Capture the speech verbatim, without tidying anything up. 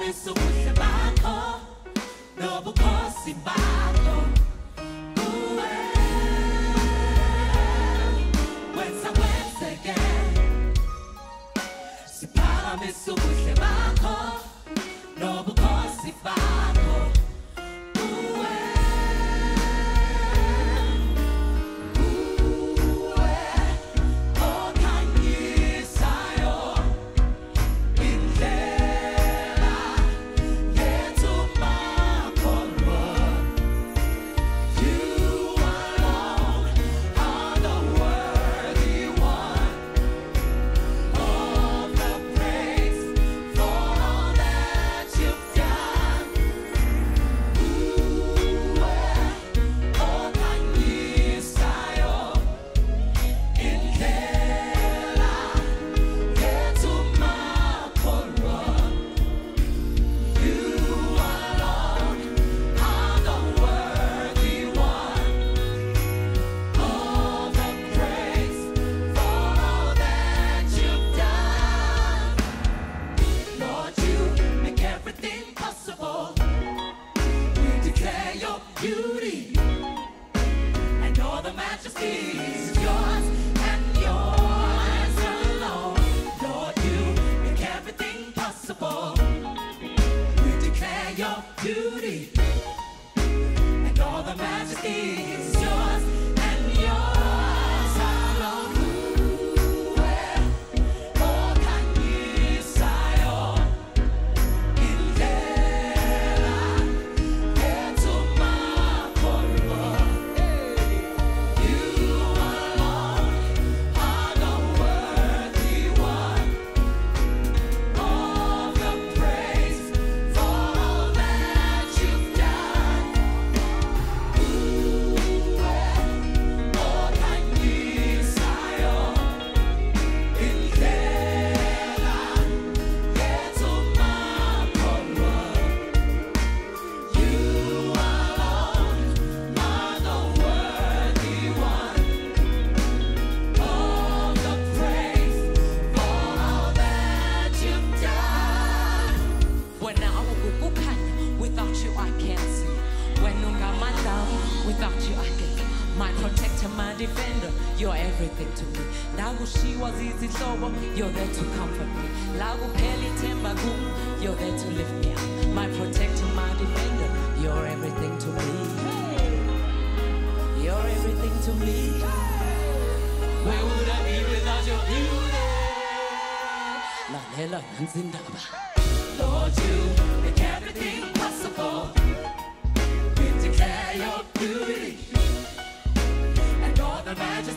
미소부터 많고 너무 거짓 많고 우회 왼상 왼세게 시파라 미소부터 많고 너무 거짓 많고 우회 beauty and all the majesty is yours and yours alone. Lord, you make everything possible. We declare your beauty and all the majesty is yours and yours alone. 어간이 쌓여 without you I can my protector, my defender, you're everything to me. Nakushiwa zizihlobo, you're there to comfort me. Lakuphela ithemba kum, you're there to lift me up. My protector, my defender, you're everything to me. You're everything to me. Where would I be without your beauty? Lalela nansi indaba. Lord, you make everything possible. We declare your beauty and all the majesty.